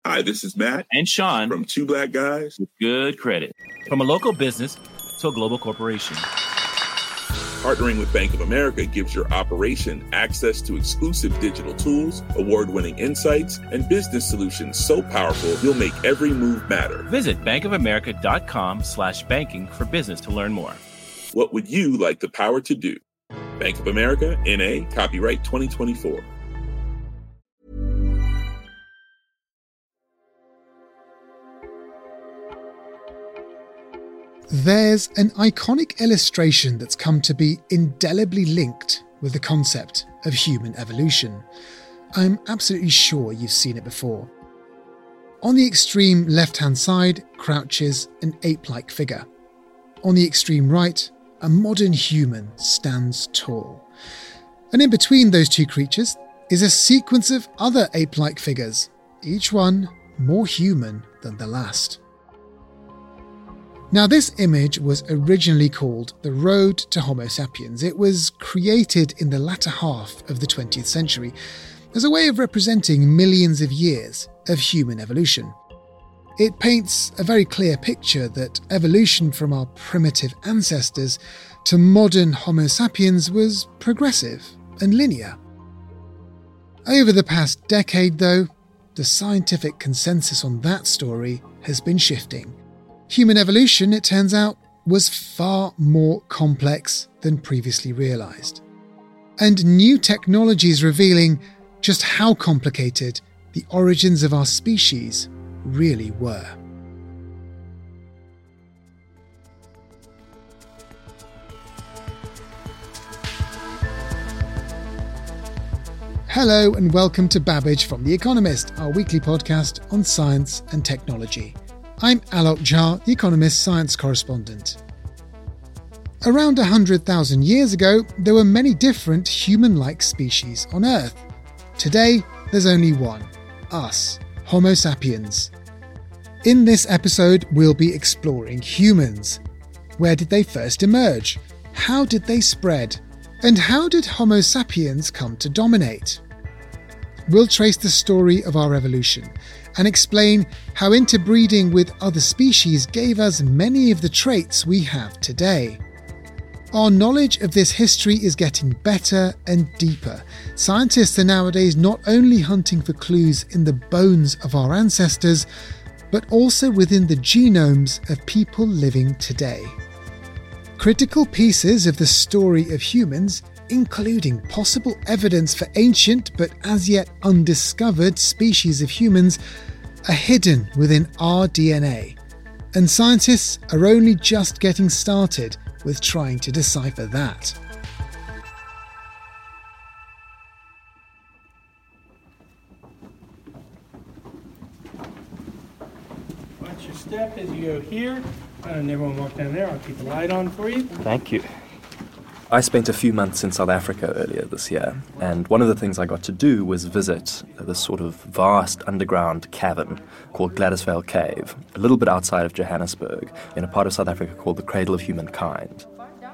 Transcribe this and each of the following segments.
Hi, this is Matt and Sean from Two Black Guys with Good Credit. From a local business to a global corporation. Partnering with Bank of America gives your operation access to exclusive digital tools, award-winning insights, and business solutions so powerful you'll make every move matter. Visit bankofamerica.com/banking for business to learn more. What would you like the power to do? Bank of America, N.A., copyright 2024. There's an iconic illustration that's come to be indelibly linked with the concept of human evolution. I'm absolutely sure you've seen it before. On the extreme left-hand side crouches an ape-like figure. On the extreme right, a modern human stands tall. And in between those two creatures is a sequence of other ape-like figures, each one more human than the last. Now, this image was originally called The Road to Homo sapiens. It was created in the latter half of the 20th century as a way of representing millions of years of human evolution. It paints a very clear picture that evolution from our primitive ancestors to modern Homo sapiens was progressive and linear. Over the past decade, though, the scientific consensus on that story has been shifting. Human evolution, it turns out, was far more complex than previously realised. And new technologies revealing just how complicated the origins of our species really were. Hello and welcome to Babbage from The Economist, our weekly podcast on science and technology. I'm Alok Jha, The Economist science correspondent. Around 100,000 years ago, there were many different human-like species on Earth. Today, there's only one, us, Homo sapiens. In this episode, we'll be exploring humans. Where did they first emerge? How did they spread? And how did Homo sapiens come to dominate? We'll trace the story of our evolution and explain how interbreeding with other species gave us many of the traits we have today. Our knowledge of this history is getting better and deeper. Scientists are nowadays not only hunting for clues in the bones of our ancestors, but also within the genomes of people living today. Critical pieces of the story of humans, including possible evidence for ancient but as yet undiscovered species of humans, are hidden within our DNA. And scientists are only just getting started with trying to decipher that. Watch your step as you go here, and everyone walk down there. I'll keep the light on for you. Thank you. I spent a few months in South Africa earlier this year, and one of the things I got to do was visit this sort of vast underground cavern called Gladysvale Cave, a little bit outside of Johannesburg, in a part of South Africa called the Cradle of Humankind.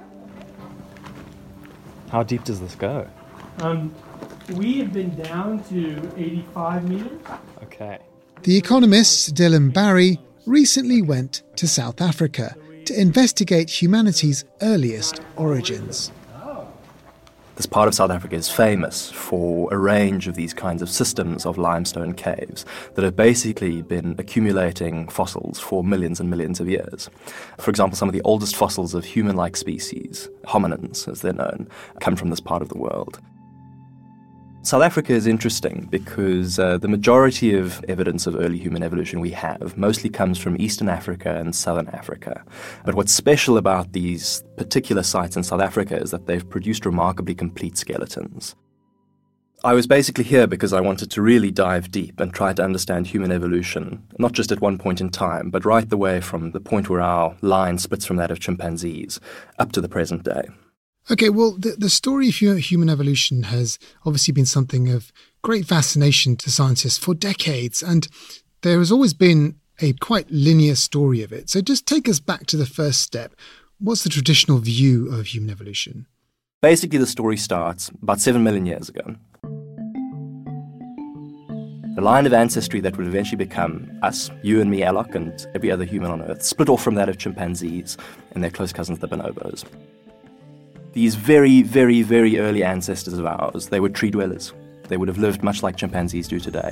How deep does this go? We have been down to 85 meters. Okay. The Economist's Dylan Barry recently went to South Africa to investigate humanity's earliest origins. This part of South Africa is famous for a range of these kinds of systems of limestone caves that have basically been accumulating fossils for millions and millions of years. For example, some of the oldest fossils of human-like species, hominins as they're known, come from this part of the world. South Africa is interesting because the majority of evidence of early human evolution we have mostly comes from Eastern Africa and Southern Africa. But what's special about these particular sites in South Africa is that they've produced remarkably complete skeletons. I was basically here because I wanted to really dive deep and try to understand human evolution, not just at one point in time, but right the way from the point where our line splits from that of chimpanzees up to the present day. Okay, well, the story of human evolution has obviously been something of great fascination to scientists for decades, and there has always been a quite linear story of it. So just take us back to the first step. What's the traditional view of human evolution? Basically, the story starts about 7 million years ago. A line of ancestry that would eventually become us, you and me, Alok, and every other human on Earth, split off from that of chimpanzees and their close cousins, the bonobos. These very, very, very early ancestors of ours, they were tree dwellers. They would have lived much like chimpanzees do today.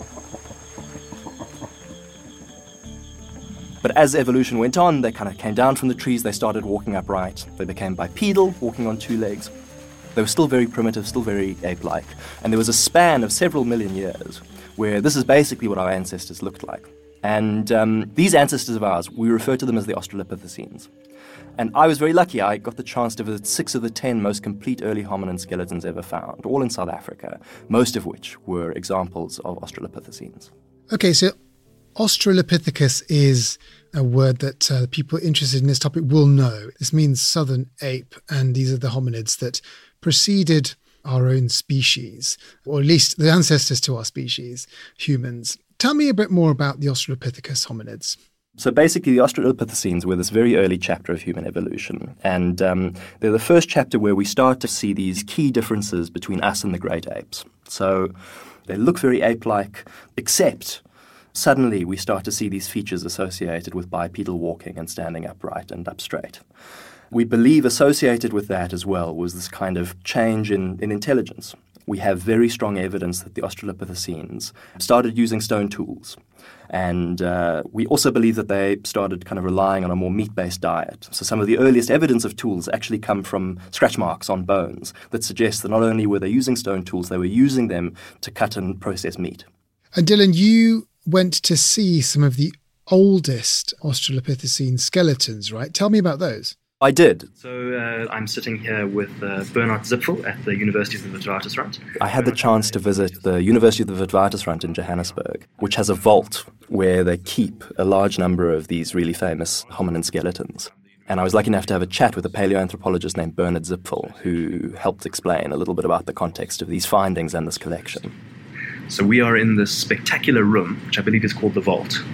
But as evolution went on, they kind of came down from the trees, they started walking upright, they became bipedal, walking on two legs. They were still very primitive, still very ape-like. And there was a span of several million years where this is basically what our ancestors looked like. And these ancestors of ours, we refer to them as the Australopithecines. And I was very lucky. I got the chance to visit 6 of the 10 most complete early hominin skeletons ever found, all in South Africa, most of which were examples of Australopithecines. Okay, so Australopithecus is a word that people interested in this topic will know. This means southern ape, and these are the hominids that preceded our own species, or at least the ancestors to our species, humans. Tell me a bit more about the Australopithecus hominids. So basically, the Australopithecines were this very early chapter of human evolution. And they're the first chapter where we start to see these key differences between us and the great apes. So they look very ape-like, except suddenly we start to see these features associated with bipedal walking and standing upright and up straight. We believe associated with that as well was this kind of change in intelligence. We have very strong evidence that the Australopithecines started using stone tools. And we also believe that they started kind of relying on a more meat-based diet. So some of the earliest evidence of tools actually come from scratch marks on bones that suggest that not only were they using stone tools, they were using them to cut and process meat. And Dylan, you went to see some of the oldest Australopithecine skeletons, right? Tell me about those. I did. So I'm sitting here with Bernard Zipfel at the University of the Witwatersrand. I had the chance to visit the University of the Witwatersrand in Johannesburg, which has a vault where they keep a large number of these really famous hominin skeletons. And I was lucky enough to have a chat with a paleoanthropologist named Bernard Zipfel, who helped explain a little bit about the context of these findings and this collection. So we are in this spectacular room, which I believe is called the Vault.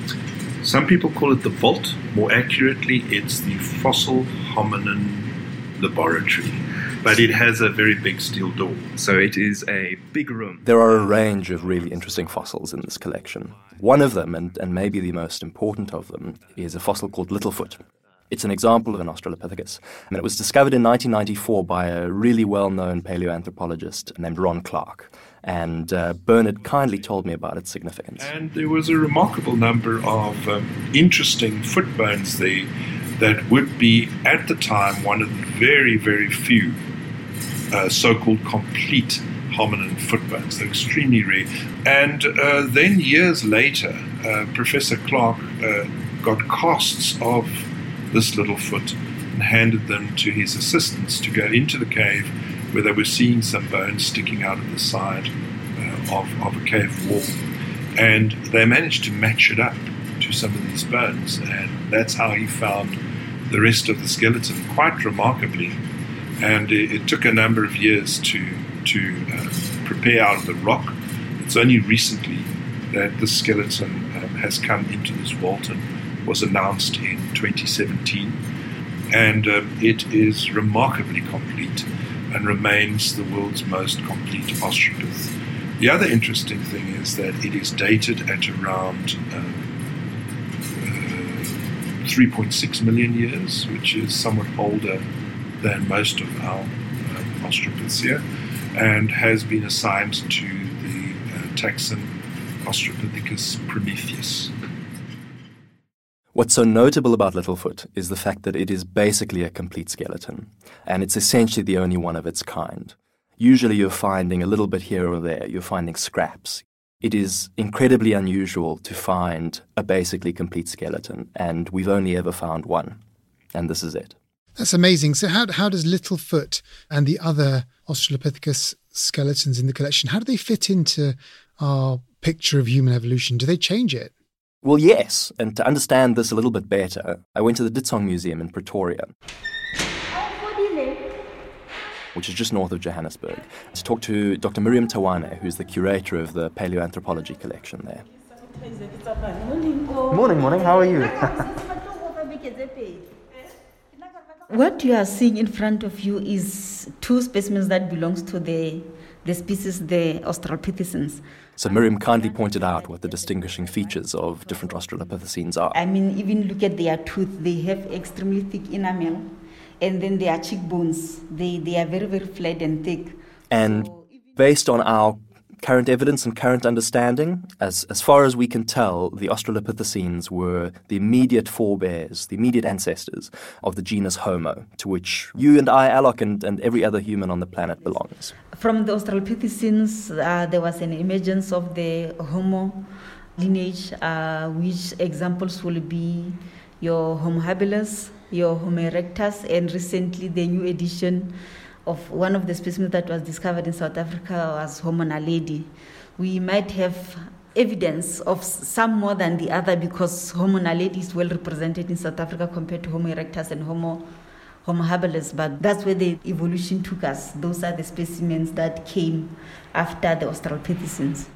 Some people call it the Vault. More accurately, it's the Fossil Hominin Laboratory. But it has a very big steel door. So it is a big room. There are a range of really interesting fossils in this collection. One of them, and maybe the most important of them, is a fossil called Littlefoot. It's an example of an Australopithecus. And it was discovered in 1994 by a really well-known paleoanthropologist named Ron Clark. And Bernard kindly told me about its significance. And there was a remarkable number of interesting foot bones there that would be, at the time, one of the very, very few so-called complete hominin foot bones. They're extremely rare. And then years later, Professor Clark got casts of this little foot and handed them to his assistants to go into the cave where they were seeing some bones sticking out of the side of a cave wall. And they managed to match it up to some of these bones. And that's how he found the rest of the skeleton, quite remarkably. And it took a number of years to prepare out of the rock. It's only recently that the skeleton has come into this vault and was announced in 2017. And it is remarkably complete and remains the world's most complete Australopith. The other interesting thing is that it is dated at around 3.6 million years, which is somewhat older than most of our Australopiths here, and has been assigned to the taxon Australopithecus prometheus. What's so notable about Littlefoot is the fact that it is basically a complete skeleton, and it's essentially the only one of its kind. Usually you're finding a little bit here or there, you're finding scraps. It is incredibly unusual to find a basically complete skeleton, and we've only ever found one, and this is it. That's amazing. So how does Littlefoot and the other Australopithecus skeletons in the collection, how do they fit into our picture of human evolution? Do they change it? Well, yes, and to understand this a little bit better, I went to the Ditsong Museum in Pretoria, which is just north of Johannesburg, to talk to Dr. Miriam Tawane, who's the curator of the paleoanthropology collection there. Morning, how are you? What you are seeing in front of you is two specimens that belongs to the the species, the Australopithecines. So Miriam kindly pointed out what the distinguishing features of different Australopithecines are. I mean, even look at their tooth. They have extremely thick enamel, and then their cheekbones, they are very, very flat and thick. And based on our current evidence and current understanding, as far as we can tell, the Australopithecines were the immediate forebears, the immediate ancestors of the genus Homo, to which you and I, Alok, and every other human on the planet belongs. From the Australopithecines, there was an emergence of the Homo lineage, which examples will be your Homo habilis, your Homo erectus, and recently the new edition of one of the specimens that was discovered in South Africa was Homo naledi. We might have evidence of some more than the other because Homo naledi is well represented in South Africa compared to Homo erectus and Homo habilis, but that's where the evolution took us. Those are the specimens that came after the Australopithecines.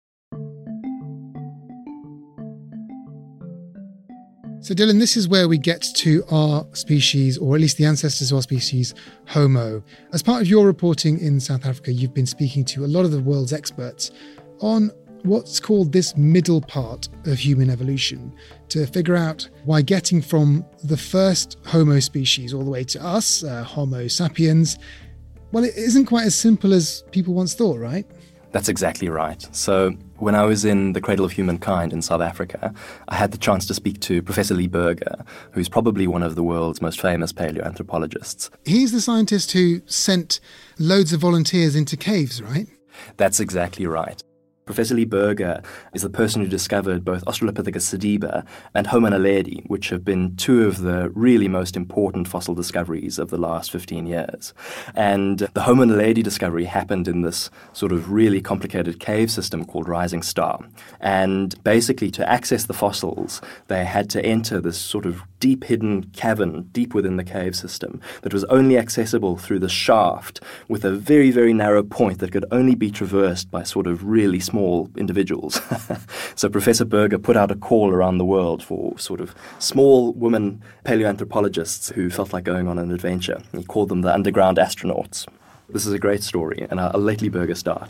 So Dylan, this is where we get to our species, or at least the ancestors of our species, Homo. As part of your reporting in South Africa, you've been speaking to a lot of the world's experts on what's called this middle part of human evolution to figure out why getting from the first Homo species all the way to us, Homo sapiens, well, it isn't quite as simple as people once thought, right? That's exactly right. So when I was in the Cradle of Humankind in South Africa, I had the chance to speak to Professor Lee Berger, who's probably one of the world's most famous paleoanthropologists. He's the scientist who sent loads of volunteers into caves, right? That's exactly right. Professor Lee Berger is the person who discovered both Australopithecus sediba and Homo naledi, which have been two of the really most important fossil discoveries of the last 15 years. And the Homo naledi discovery happened in this sort of really complicated cave system called Rising Star. And basically, to access the fossils, they had to enter this sort of deep hidden cavern deep within the cave system that was only accessible through the shaft with a very, very narrow point that could only be traversed by sort of really small individuals. So Professor Berger put out a call around the world for sort of small women paleoanthropologists who felt like going on an adventure. He called them the underground astronauts. This is a great story, and I'll let Lee Berger start.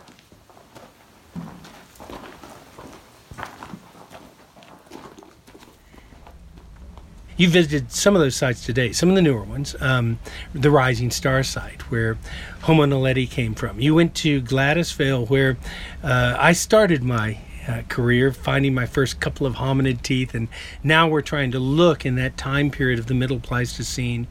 You visited some of those sites today, some of the newer ones, the Rising Star site where Homo naledi came from. You went to Gladysville where I started my career finding my first couple of hominid teeth, and now we're trying to look in that time period of the Middle Pleistocene.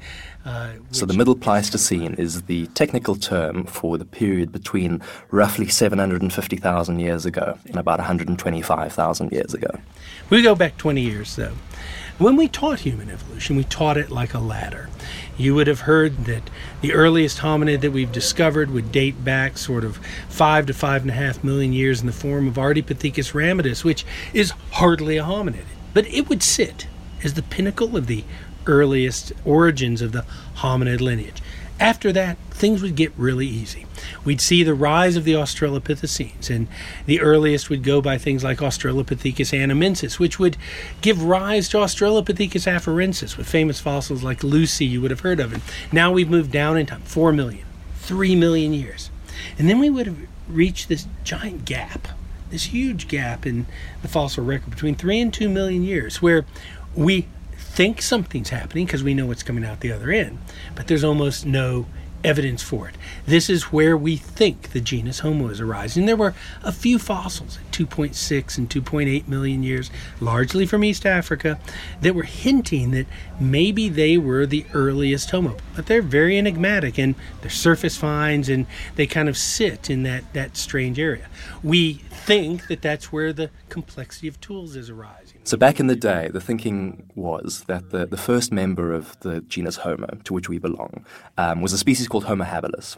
So the Middle Pleistocene is the technical term for the period between roughly 750,000 years ago and about 125,000 years ago. We go back 20 years, though. When we taught human evolution, we taught it like a ladder. You would have heard that the earliest hominid that we've discovered would date back sort of 5 to 5.5 million years in the form of Ardipithecus ramidus, which is hardly a hominid. But it would sit as the pinnacle of the earliest origins of the hominid lineage. After that, things would get really easy. We'd see the rise of the Australopithecines, and the earliest would go by things like Australopithecus anamensis, which would give rise to Australopithecus afarensis, with famous fossils like Lucy you would have heard of. And now we've moved down in time, 4 million, 3 million years. And then we would have reached this giant gap, this huge gap in the fossil record between 3 and 2 million years, where we think something's happening because we know what's coming out the other end, but there's almost no evidence for it. This is where we think the genus Homo is arising. There were a few fossils at 2.6 and 2.8 million years, largely from East Africa, that were hinting that maybe they were the earliest Homo. But they're very enigmatic, and they're surface finds, and they kind of sit in that strange area. We think that that's where the complexity of tools is arising. So back in the day, the thinking was that the first member of the genus Homo, to which we belong, was a species called Homo habilis.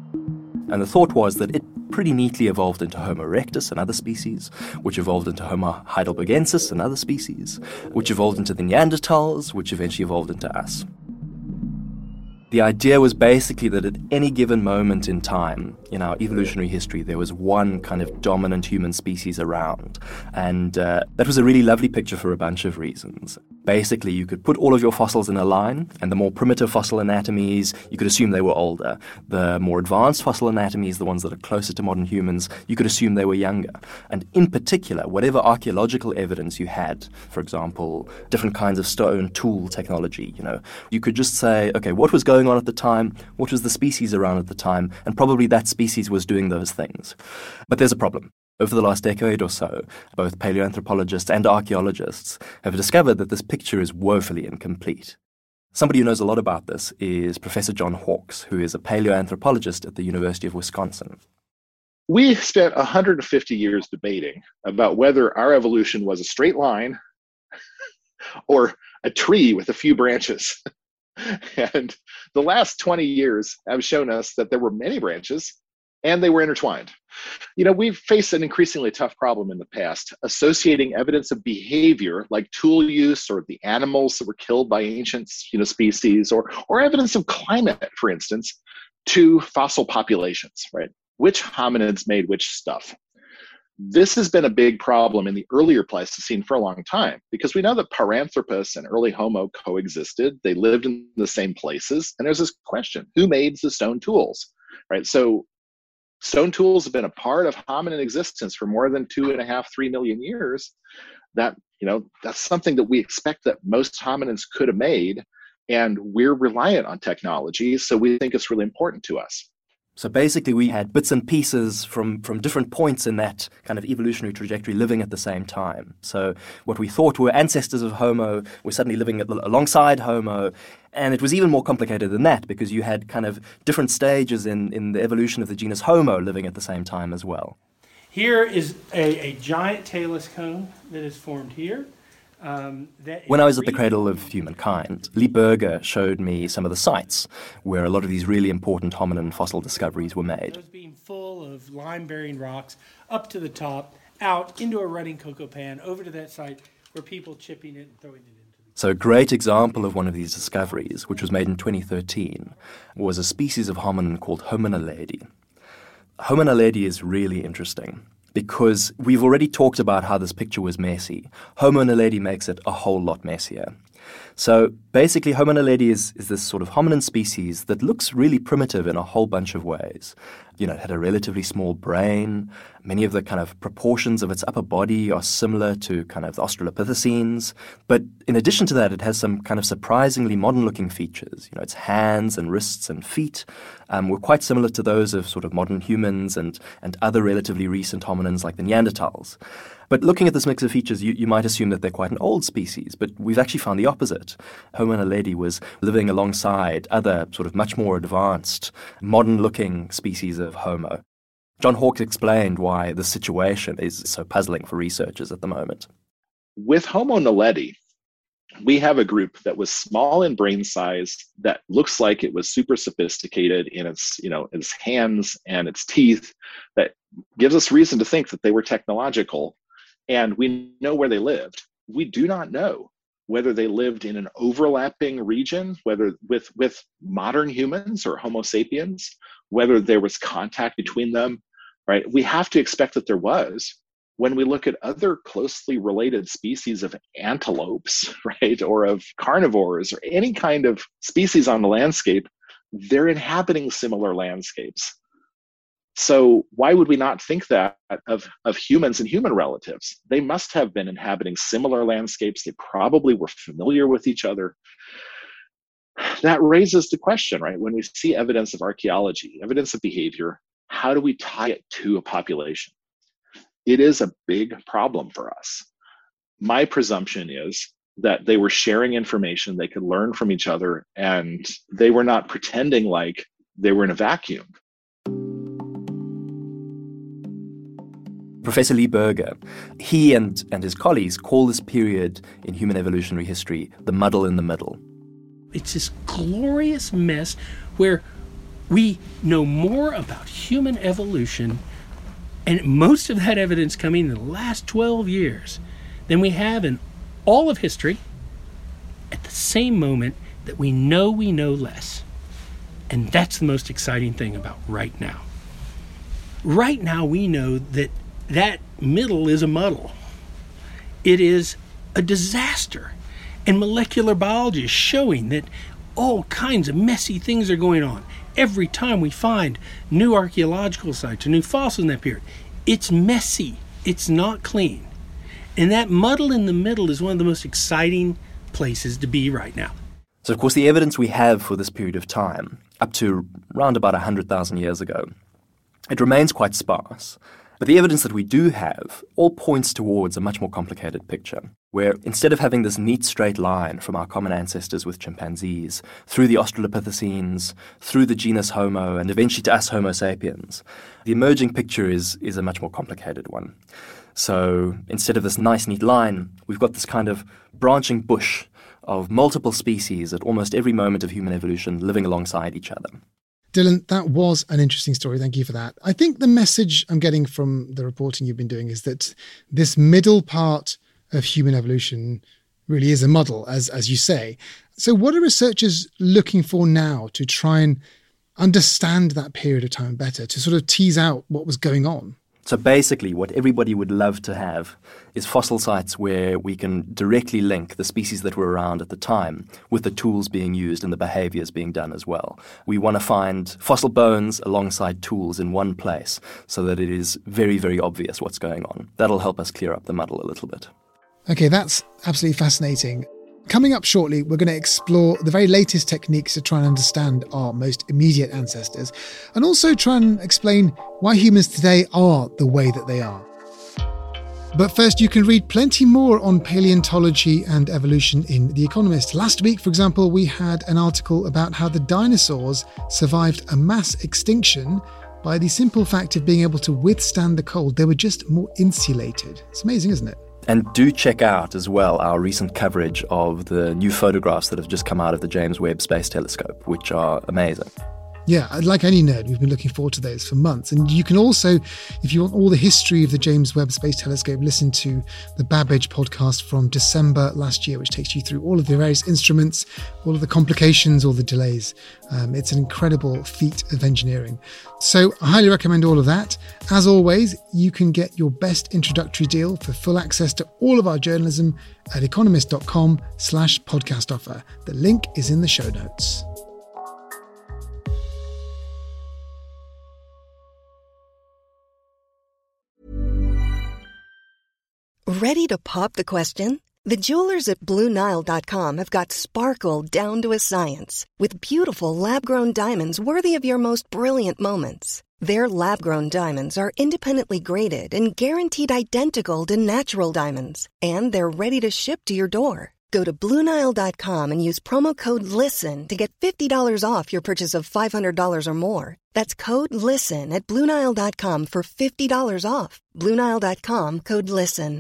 And the thought was that it pretty neatly evolved into Homo erectus, another species, which evolved into Homo heidelbergensis, another species, which evolved into the Neanderthals, which eventually evolved into us. The The idea was basically that at any given moment in time in our evolutionary history, there was one kind of dominant human species around. And that was a really lovely picture for a bunch of reasons. Basically, you could put all of your fossils in a line, and the more primitive fossil anatomies, you could assume they were older. The more advanced fossil anatomies, the ones that are closer to modern humans, you could assume they were younger. And in particular, whatever archaeological evidence you had, for example, different kinds of stone tool technology, you could just say, okay, what was going on at the time? What was the species around at the time? And probably that species was doing those things. But there's a problem. Over the last decade or so, both paleoanthropologists and archaeologists have discovered that this picture is woefully incomplete. Somebody who knows a lot about this is Professor John Hawkes, who is a paleoanthropologist at the University of Wisconsin. We spent 150 years debating about whether our evolution was a straight line or a tree with a few branches. And the last 20 years have shown us that there were many branches and they were intertwined. We've faced an increasingly tough problem in the past, associating evidence of behavior like tool use or the animals that were killed by ancient species or evidence of climate, for instance, to fossil populations, right? Which hominids made which stuff? This has been a big problem in the earlier Pleistocene for a long time, because we know that Paranthropus and early Homo coexisted. They lived in the same places. And there's this question, who made the stone tools, right? So stone tools have been a part of hominin existence for more than 2.5–3 million years. That's something that we expect that most hominins could have made. And we're reliant on technology. So we think it's really important to us. So basically we had bits and pieces from different points in that kind of evolutionary trajectory living at the same time. So what we thought were ancestors of Homo were suddenly living alongside Homo. And it was even more complicated than that, because you had kind of different stages in the evolution of the genus Homo living at the same time as well. Here is a giant talus cone that is formed here. When I was at the Cradle of Humankind, Lee Berger showed me some of the sites where a lot of these really important hominin fossil discoveries were made. Those being full of lime-bearing rocks up to the top, out into a running cocoa pan, over to that site where people chipping it and throwing it into the... So a great example of one of these discoveries, which was made in 2013, was a species of hominin called Homo naledi. Homo naledi is really interesting, because we've already talked about how this picture was messy. Homo naledi makes it a whole lot messier. So basically, Homo naledi is this sort of hominin species that looks really primitive in a whole bunch of ways. It had a relatively small brain. Many of the kind of proportions of its upper body are similar to kind of the Australopithecines. But in addition to that, it has some kind of surprisingly modern-looking features. Its hands and wrists and feet were quite similar to those of sort of modern humans and other relatively recent hominins like the Neanderthals. But looking at this mix of features, you might assume that they're quite an old species, but we've actually found the opposite. Homo naledi was living alongside other sort of much more advanced, modern-looking species of Homo. John Hawkes explained why the situation is so puzzling for researchers at the moment. With Homo naledi, we have a group that was small in brain size that looks like it was super sophisticated in its hands and its teeth, that gives us reason to think that they were technological. And we know where they lived. We do not know whether they lived in an overlapping region, whether with modern humans or Homo sapiens, whether there was contact between them, right? We have to expect that there was. When we look at other closely related species of antelopes, right, or of carnivores or any kind of species on the landscape, they're inhabiting similar landscapes. So why would we not think that of humans and human relatives? They must have been inhabiting similar landscapes. They probably were familiar with each other. That raises the question, right? When we see evidence of archaeology, evidence of behavior, how do we tie it to a population? It is a big problem for us. My presumption is that they were sharing information, they could learn from each other, and they were not pretending like they were in a vacuum. Professor Lee Berger, he and his colleagues call this period in human evolutionary history the muddle in the middle. It's this glorious mess where we know more about human evolution, and most of that evidence coming in the last 12 years, than we have in all of history, at the same moment that we know less. And that's the most exciting thing about right now. Right now, we know that that middle is a muddle. It is a disaster. And molecular biology is showing that all kinds of messy things are going on. Every time we find new archaeological sites or new fossils in that period, it's messy. It's not clean. And that muddle in the middle is one of the most exciting places to be right now. So, of course, the evidence we have for this period of time, up to around about 100,000 years ago, it remains quite sparse. But the evidence that we do have all points towards a much more complicated picture, where instead of having this neat straight line from our common ancestors with chimpanzees, through the Australopithecines, through the genus Homo, and eventually to us Homo sapiens, the emerging picture is a much more complicated one. So instead of this nice neat line, we've got this kind of branching bush of multiple species at almost every moment of human evolution living alongside each other. Dylan, that was an interesting story. Thank you for that. I think the message I'm getting from the reporting you've been doing is that this middle part of human evolution really is a muddle, as you say. So what are researchers looking for now to try and understand that period of time better, to sort of tease out what was going on? So basically, what everybody would love to have is fossil sites where we can directly link the species that were around at the time with the tools being used and the behaviors being done as well. We want to find fossil bones alongside tools in one place so that it is very, very obvious what's going on. That'll help us clear up the muddle a little bit. Okay, that's absolutely fascinating. Coming up shortly, we're going to explore the very latest techniques to try and understand our most immediate ancestors, and also try and explain why humans today are the way that they are. But first, you can read plenty more on paleontology and evolution in The Economist. Last week, for example, we had an article about how the dinosaurs survived a mass extinction by the simple fact of being able to withstand the cold. They were just more insulated. It's amazing, isn't it? And do check out as well our recent coverage of the new photographs that have just come out of the James Webb Space Telescope, which are amazing. Yeah, like any nerd, we've been looking forward to those for months. And you can also, if you want all the history of the James Webb Space Telescope, listen to the Babbage podcast from December last year, which takes you through all of the various instruments, all of the complications, all the delays. It's an incredible feat of engineering. So I highly recommend all of that. As always, you can get your best introductory deal for full access to all of our journalism at economist.com/podcast offer. The link is in the show notes. Ready to pop the question? The jewelers at BlueNile.com have got sparkle down to a science with beautiful lab-grown diamonds worthy of your most brilliant moments. Their lab-grown diamonds are independently graded and guaranteed identical to natural diamonds, and they're ready to ship to your door. Go to BlueNile.com and use promo code LISTEN to get $50 off your purchase of $500 or more. That's code LISTEN at BlueNile.com for $50 off. BlueNile.com, code LISTEN.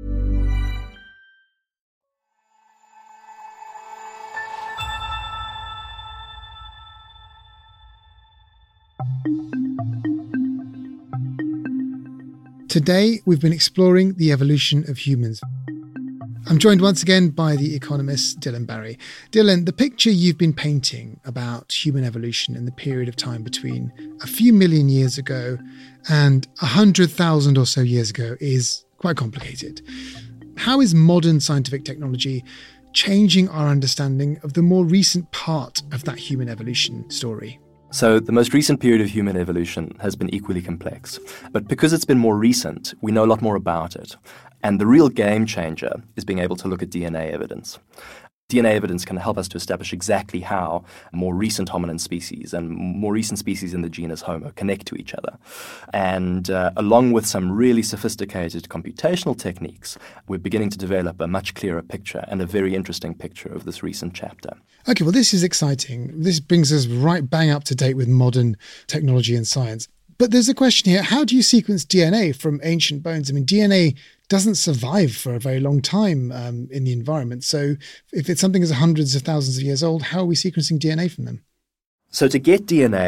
Today, we've been exploring the evolution of humans. I'm joined once again by The Economist's Dylan Barry. Dylan, the picture you've been painting about human evolution in the period of time between a few million years ago and 100,000 or so years ago is quite complicated. How is modern scientific technology changing our understanding of the more recent part of that human evolution story? So the most recent period of human evolution has been equally complex. But because it's been more recent, we know a lot more about it. And the real game changer is being able to look at DNA evidence. DNA evidence can help us to establish exactly how more recent hominin species and more recent species in the genus Homo connect to each other. And along with some really sophisticated computational techniques, we're beginning to develop a much clearer picture and a very interesting picture of this recent chapter. Okay, well, this is exciting. This brings us right bang up to date with modern technology and science. But there's a question here. How do you sequence DNA from ancient bones? I mean, DNA doesn't survive for a very long time in the environment. So if it's something that's hundreds of thousands of years old, how are we sequencing DNA from them? So to get DNA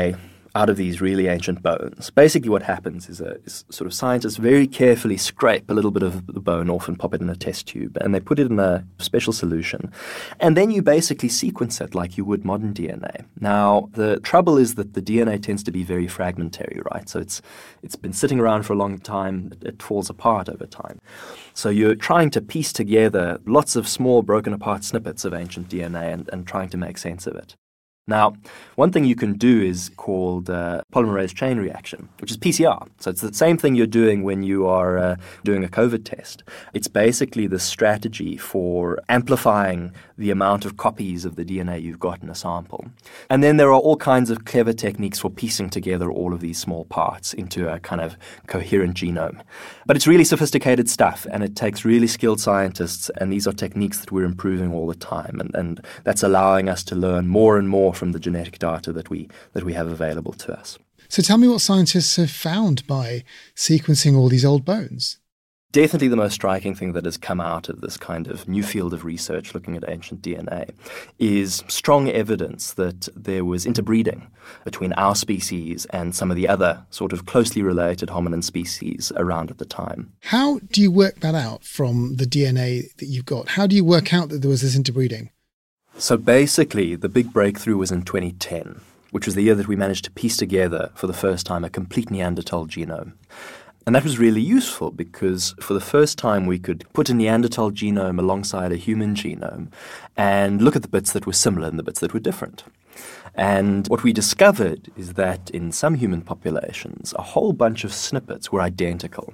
out of these really ancient bones. Basically what happens is sort of scientists very carefully scrape a little bit of the bone off and pop it in a test tube, and they put it in a special solution. And then you basically sequence it like you would modern DNA. Now, the trouble is that the DNA tends to be very fragmentary, right? So it's been sitting around for a long time. It falls apart over time. So you're trying to piece together lots of small broken apart snippets of ancient DNA and trying to make sense of it. Now, one thing you can do is called polymerase chain reaction, which is PCR. So it's the same thing you're doing when you are doing a COVID test. It's basically the strategy for amplifying the amount of copies of the DNA you've got in a sample. And then there are all kinds of clever techniques for piecing together all of these small parts into a kind of coherent genome. But it's really sophisticated stuff, and it takes really skilled scientists, and these are techniques that we're improving all the time, and that's allowing us to learn more and more from the genetic data that we have available to us. So tell me what scientists have found by sequencing all these old bones. Definitely the most striking thing that has come out of this kind of new field of research looking at ancient DNA is strong evidence that there was interbreeding between our species and some of the other sort of closely related hominin species around at the time. How do you work that out from the DNA that you've got? How do you work out that there was this interbreeding? So basically, the big breakthrough was in 2010, which was the year that we managed to piece together for the first time a complete Neanderthal genome. And that was really useful because for the first time we could put a Neanderthal genome alongside a human genome and look at the bits that were similar and the bits that were different. And what we discovered is that in some human populations, a whole bunch of snippets were identical.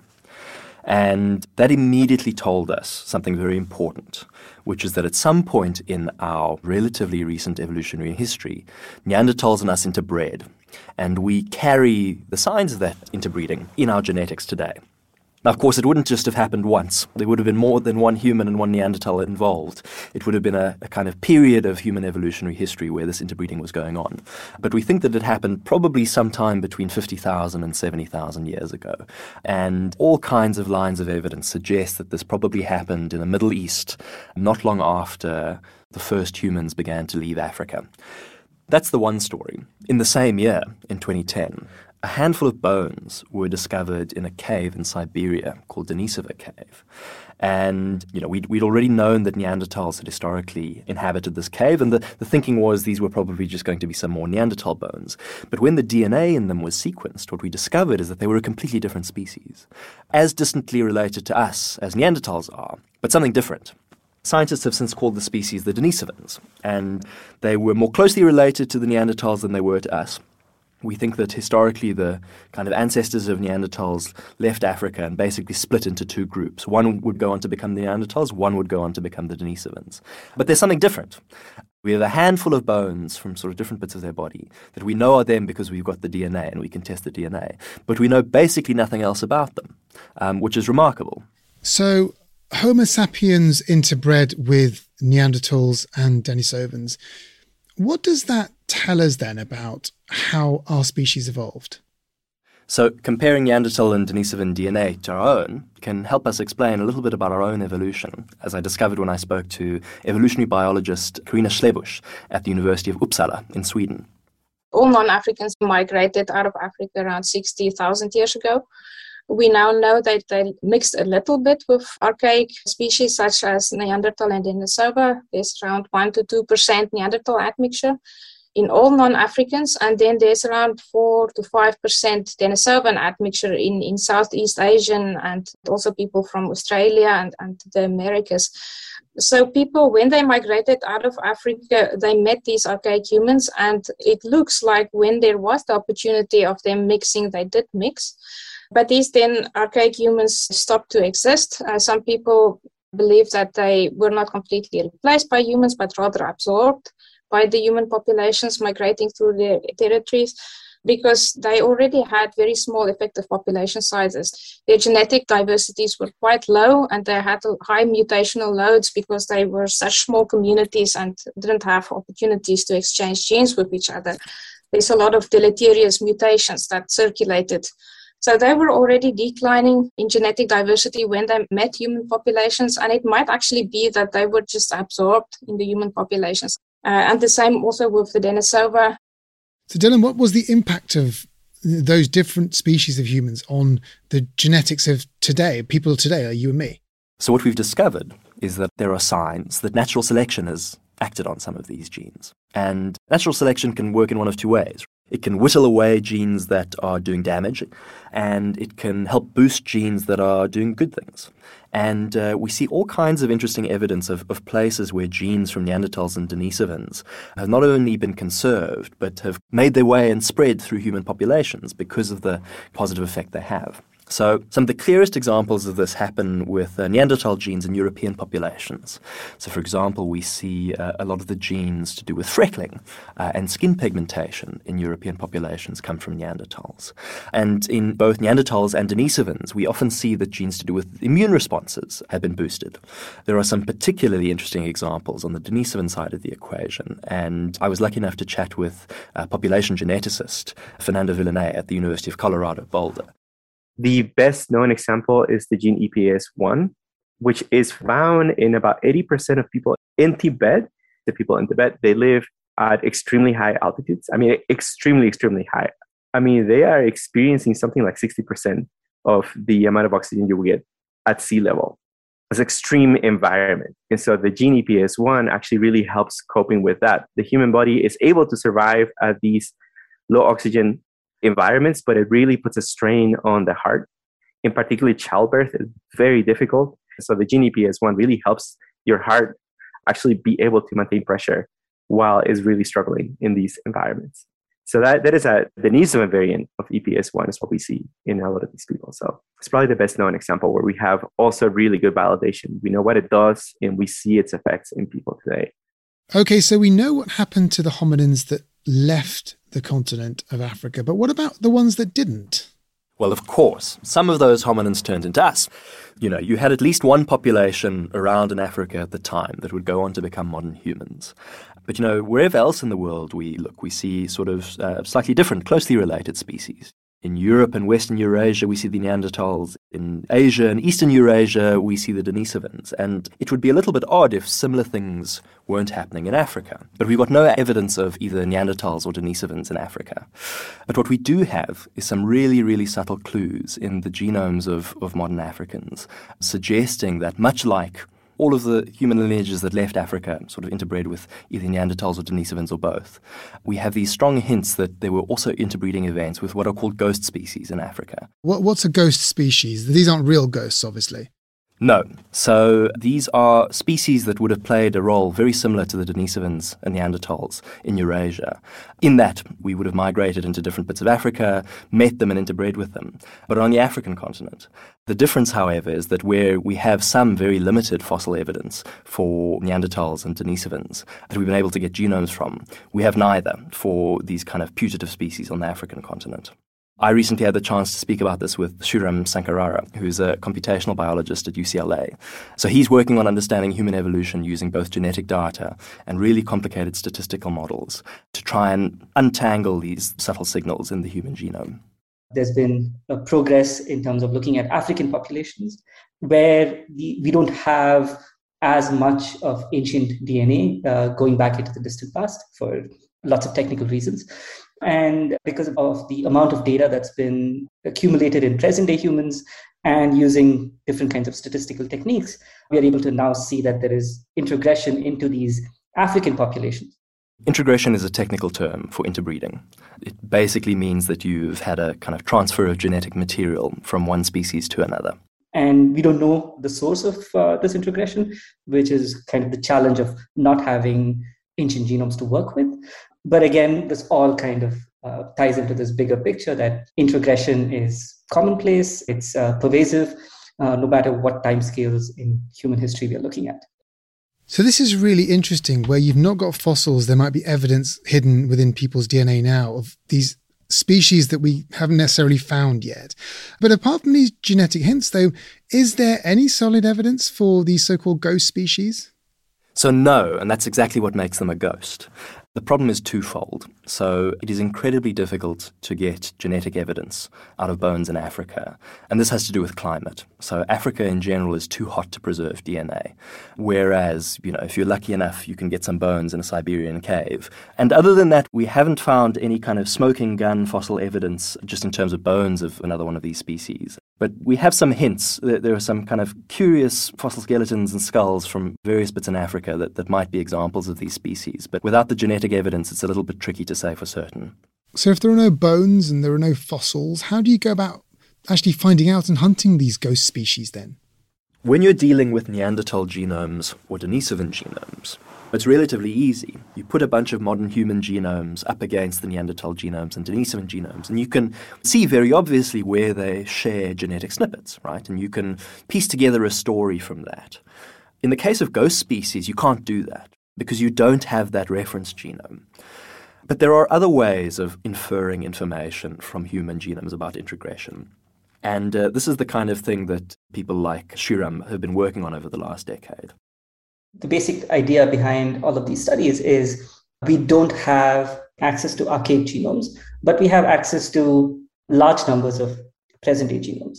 And that immediately told us something very important, which is that at some point in our relatively recent evolutionary history, Neanderthals and us interbred, and we carry the signs of that interbreeding in our genetics today. Now, of course, it wouldn't just have happened once. There would have been more than one human and one Neanderthal involved. It would have been a kind of period of human evolutionary history where this interbreeding was going on. But we think that it happened probably sometime between 50,000 and 70,000 years ago. And all kinds of lines of evidence suggest that this probably happened in the Middle East not long after the first humans began to leave Africa. That's the one story. In the same year, in 2010, a handful of bones were discovered in a cave in Siberia called Denisovo Cave. And, we'd already known that Neanderthals had historically inhabited this cave, and the thinking was these were probably just going to be some more Neanderthal bones. But when the DNA in them was sequenced, what we discovered is that they were a completely different species, as distantly related to us as Neanderthals are, but something different. Scientists have since called the species the Denisovans, and they were more closely related to the Neanderthals than they were to us. We think that historically the kind of ancestors of Neanderthals left Africa and basically split into two groups. One would go on to become the Neanderthals, one would go on to become the Denisovans. But there's something different. We have a handful of bones from sort of different bits of their body that we know are them because we've got the DNA and we can test the DNA. But we know basically nothing else about them, which is remarkable. So Homo sapiens interbred with Neanderthals and Denisovans. What does that tell us then about how our species evolved? So comparing Neanderthal and Denisovan DNA to our own can help us explain a little bit about our own evolution, as I discovered when I spoke to evolutionary biologist Carina Schlebusch at the University of Uppsala in Sweden. All non-Africans migrated out of Africa around 60,000 years ago. We now know that they mixed a little bit with archaic species such as Neanderthal and Denisova. There's around 1 to 2% Neanderthal admixture in all non-Africans, and then there's around 4 to 5% Denisovan admixture in Southeast Asian and also people from Australia and the Americas. So people, when they migrated out of Africa, they met these archaic humans, and it looks like when there was the opportunity of them mixing, they did mix. But these then archaic humans stopped to exist. Some people believe that they were not completely replaced by humans, but rather absorbed by the human populations migrating through their territories, because they already had very small effective population sizes. Their genetic diversities were quite low, and they had high mutational loads because they were such small communities and didn't have opportunities to exchange genes with each other. There's a lot of deleterious mutations that circulated. So they were already declining in genetic diversity when they met human populations, and it might actually be that they were just absorbed in the human populations. And the same also with the Denisova. So Dylan, what was the impact of those different species of humans on the genetics of today, people today, like you and me? So what we've discovered is that there are signs that natural selection has acted on some of these genes. And natural selection can work in one of two ways. It can whittle away genes that are doing damage, and it can help boost genes that are doing good things. And we see all kinds of interesting evidence of places where genes from Neanderthals and Denisovans have not only been conserved, but have made their way and spread through human populations because of the positive effect they have. So some of the clearest examples of this happen with Neanderthal genes in European populations. So, for example, we see a lot of the genes to do with freckling and skin pigmentation in European populations come from Neanderthals. And in both Neanderthals and Denisovans, we often see that genes to do with immune responses have been boosted. There are some particularly interesting examples on the Denisovan side of the equation. And I was lucky enough to chat with a population geneticist, Fernando Villeneuve, at the University of Colorado, Boulder. The best known example is the gene EPAS1, which is found in about 80% of people in Tibet. The people in Tibet, they live at extremely high altitudes. I mean, extremely, extremely high. I mean, they are experiencing something like 60% of the amount of oxygen you will get at sea level. It's an extreme environment. And so the gene EPAS1 actually really helps coping with that. The human body is able to survive at these low oxygen environments, but it really puts a strain on the heart. In particular, childbirth is very difficult. So the gene EPAS1 really helps your heart actually be able to maintain pressure while it's really struggling in these environments. So that is the Denisovan variant of EPAS1 is what we see in a lot of these people. So it's probably the best known example where we have also really good validation. We know what it does and we see its effects in people today. Okay, so we know what happened to the hominins that left the continent of Africa, but what about the ones that didn't? Well, of course, some of those hominins turned into us. You know, you had at least one population around in Africa at the time that would go on to become modern humans. But, you know, wherever else in the world we look, we see sort of slightly different, closely related species. In Europe and Western Eurasia, we see the Neanderthals. In Asia and Eastern Eurasia, we see the Denisovans. And it would be a little bit odd if similar things weren't happening in Africa. But we've got no evidence of either Neanderthals or Denisovans in Africa. But what we do have is some really, really subtle clues in the genomes of modern Africans, suggesting that much like all of the human lineages that left Africa sort of interbred with either Neanderthals or Denisovans or both, we have these strong hints that there were also interbreeding events with what are called ghost species in Africa. What's a ghost species? These aren't real ghosts, obviously. No. So these are species that would have played a role very similar to the Denisovans and Neanderthals in Eurasia, in that we would have migrated into different bits of Africa, met them and interbred with them, but on the African continent. The difference, however, is that where we have some very limited fossil evidence for Neanderthals and Denisovans that we've been able to get genomes from, we have neither for these kind of putative species on the African continent. I recently had the chance to speak about this with Sriram Sankarara, who's a computational biologist at UCLA. So he's working on understanding human evolution using both genetic data and really complicated statistical models to try and untangle these subtle signals in the human genome. There's been a progress in terms of looking at African populations where we don't have as much of ancient DNA going back into the distant past for lots of technical reasons. And because of the amount of data that's been accumulated in present-day humans and using different kinds of statistical techniques, we are able to now see that there is introgression into these African populations. Introgression is a technical term for interbreeding. It basically means that you've had a kind of transfer of genetic material from one species to another. And we don't know the source of this introgression, which is kind of the challenge of not having ancient genomes to work with. But again, this all kind of ties into this bigger picture that introgression is commonplace, it's pervasive, no matter what timescales in human history we are looking at. So this is really interesting, where you've not got fossils, there might be evidence hidden within people's DNA now of these species that we haven't necessarily found yet. But apart from these genetic hints, though, is there any solid evidence for these so-called ghost species? So no, and that's exactly what makes them a ghost. The problem is twofold. So it is incredibly difficult to get genetic evidence out of bones in Africa. And this has to do with climate. So Africa in general is too hot to preserve DNA. Whereas, if you're lucky enough, you can get some bones in a Siberian cave. And other than that, we haven't found any kind of smoking gun fossil evidence just in terms of bones of another one of these species. But we have some hints that there are some kind of curious fossil skeletons and skulls from various bits in Africa that might be examples of these species. But without the genetic evidence, it's a little bit tricky to say for certain. So if there are no bones and there are no fossils, how do you go about actually finding out and hunting these ghost species then? When you're dealing with Neanderthal genomes or Denisovan genomes, it's relatively easy. You put a bunch of modern human genomes up against the Neanderthal genomes and Denisovan genomes, and you can see very obviously where they share genetic snippets, right? And you can piece together a story from that. In the case of ghost species, you can't do that because you don't have that reference genome. But there are other ways of inferring information from human genomes about introgression. And this is the kind of thing that people like Shriram have been working on over the last decade. The basic idea behind all of these studies is we don't have access to archaic genomes, but we have access to large numbers of present-day genomes.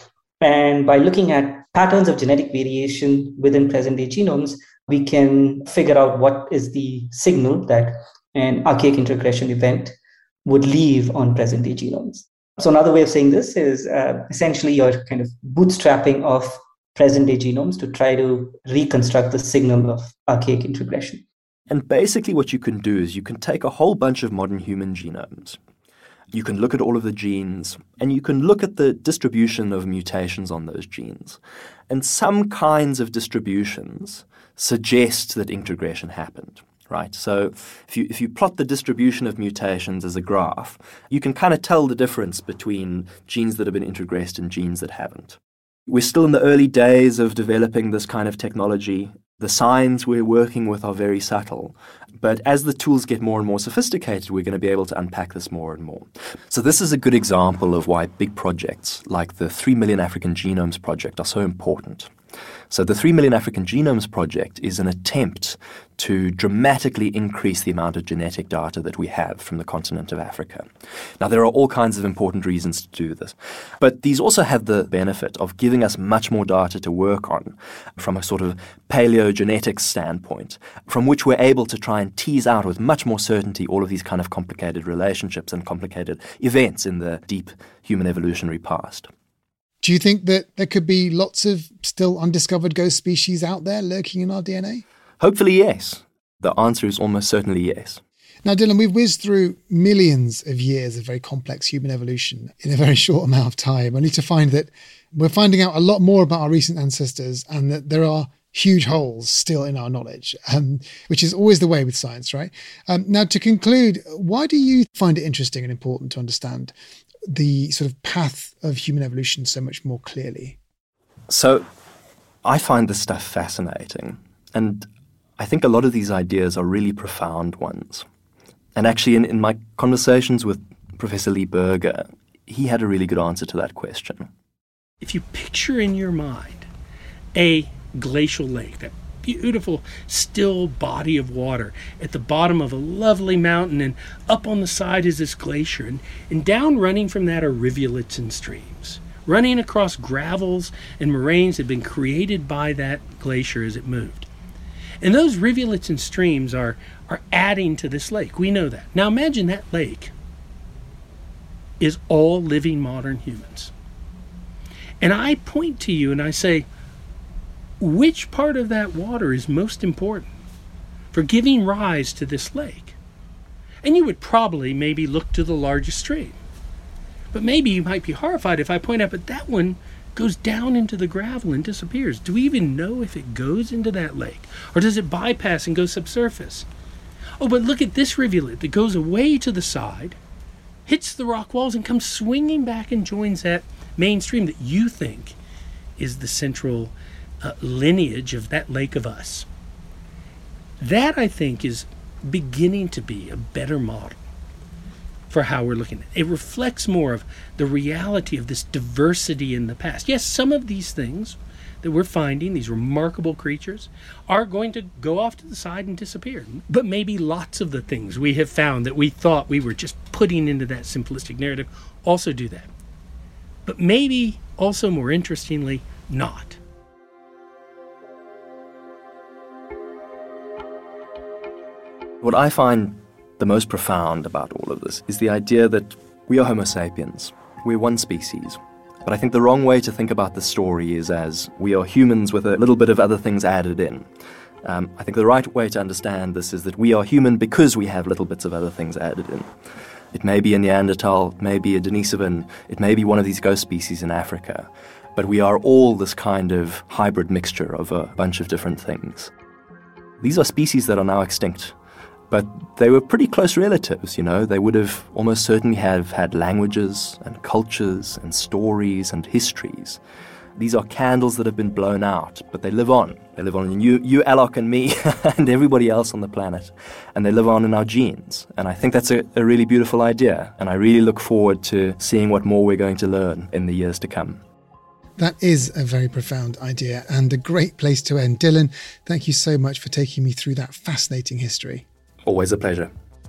And by looking at patterns of genetic variation within present-day genomes, we can figure out what is the signal that an archaic introgression event would leave on present-day genomes. So another way of saying this is essentially you're kind of bootstrapping of present-day genomes to try to reconstruct the signal of archaic introgression. And basically what you can do is you can take a whole bunch of modern human genomes. You can look at all of the genes, and you can look at the distribution of mutations on those genes. And some kinds of distributions suggest that introgression happened. Right, so if you plot the distribution of mutations as a graph, you can kind of tell the difference between genes that have been introgressed and genes that haven't. We're still in the early days of developing this kind of technology. The signs we're working with are very subtle, but as the tools get more and more sophisticated, we're going to be able to unpack this more and more. So this is a good example of why big projects like the 3 Million African Genomes Project are so important. So the 3 Million African Genomes Project is an attempt to dramatically increase the amount of genetic data that we have from the continent of Africa. Now, there are all kinds of important reasons to do this, but these also have the benefit of giving us much more data to work on from a sort of paleogenetics standpoint, from which we're able to try and tease out with much more certainty all of these kind of complicated relationships and complicated events in the deep human evolutionary past. Do you think that there could be lots of still undiscovered ghost species out there lurking in our DNA? Hopefully, yes. The answer is almost certainly yes. Now, Dylan, we've whizzed through millions of years of very complex human evolution in a very short amount of time, only to find that we're finding out a lot more about our recent ancestors and that there are huge holes still in our knowledge, which is always the way with science, right? Now, to conclude, why do you find it interesting and important to understand the sort of path of human evolution so much more clearly? So I find this stuff fascinating, and I think a lot of these ideas are really profound ones. And actually in my conversations with Professor Lee Berger, he had a really good answer to that question. If you picture in your mind a glacial lake, that beautiful still body of water at the bottom of a lovely mountain, and up on the side is this glacier, and down running from that are rivulets and streams running across gravels and moraines that had been created by that glacier as it moved. And those rivulets and streams are adding to this lake. We know that. Now imagine that lake is all living modern humans. And I point to you and I say, which part of that water is most important for giving rise to this lake? And you would probably maybe look to the largest stream. But maybe you might be horrified if I point out, but that one goes down into the gravel and disappears. Do we even know if it goes into that lake? Or does it bypass and go subsurface? Oh, but look at this rivulet that goes away to the side, hits the rock walls, and comes swinging back and joins that main stream that you think is the central lineage of that lake of us. That, I think, is beginning to be a better model for how we're looking at it. It reflects more of the reality of this diversity in the past. Yes, some of these things that we're finding, these remarkable creatures, are going to go off to the side and disappear. But maybe lots of the things we have found that we thought we were just putting into that simplistic narrative also do that. But maybe also, more interestingly, not. What I find the most profound about all of this is the idea that we are Homo sapiens. We're one species. But I think the wrong way to think about the story is as we are humans with a little bit of other things added in. I think the right way to understand this is that we are human because we have little bits of other things added in. It may be a Neanderthal, it may be a Denisovan, it may be one of these ghost species in Africa, but we are all this kind of hybrid mixture of a bunch of different things. These are species that are now extinct, but they were pretty close relatives, you know. They would have almost certainly have had languages and cultures and stories and histories. These are candles that have been blown out, but they live on. They live on in you, Alok, and me, and everybody else on the planet. And they live on in our genes. And I think that's a really beautiful idea. And I really look forward to seeing what more we're going to learn in the years to come. That is a very profound idea and a great place to end. Dylan, thank you so much for taking me through that fascinating history. Always a pleasure.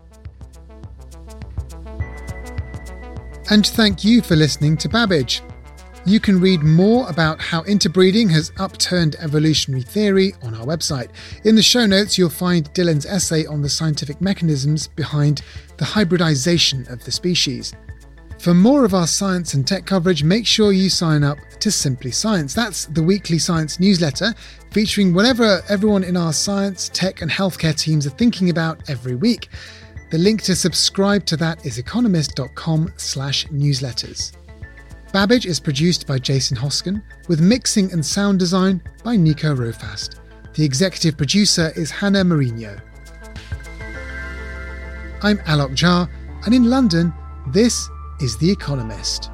And thank you for listening to Babbage. You can read more about how interbreeding has upturned evolutionary theory on our website. In the show notes, you'll find Dylan's essay on the scientific mechanisms behind the hybridization of the species. For more of our science and tech coverage, make sure you sign up to Simply Science. That's the weekly science newsletter featuring whatever everyone in our science, tech and healthcare teams are thinking about every week. The link to subscribe to that is economist.com/newsletters. Babbage is produced by Jason Hoskin, with mixing and sound design by Nico Rofast. The executive producer is Hannah Mourinho. I'm Alok Jha, and in London, this is The Economist.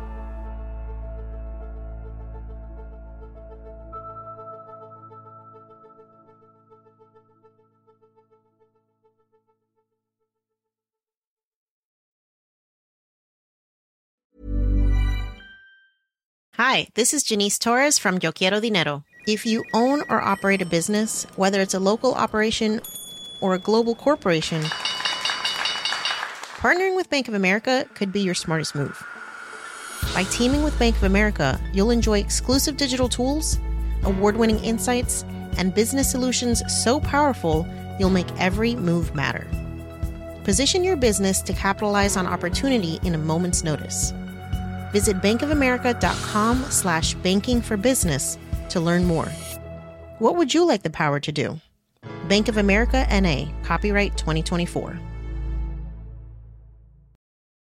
Hi, this is Janice Torres from Yo Quiero Dinero. If you own or operate a business, whether it's a local operation or a global corporation, partnering with Bank of America could be your smartest move. By teaming with Bank of America, you'll enjoy exclusive digital tools, award-winning insights, and business solutions so powerful you'll make every move matter. Position your business to capitalize on opportunity in a moment's notice. Visit bankofamerica.com/bankingforbusiness to learn more. What would you like the power to do? Bank of America, N.A., copyright 2024.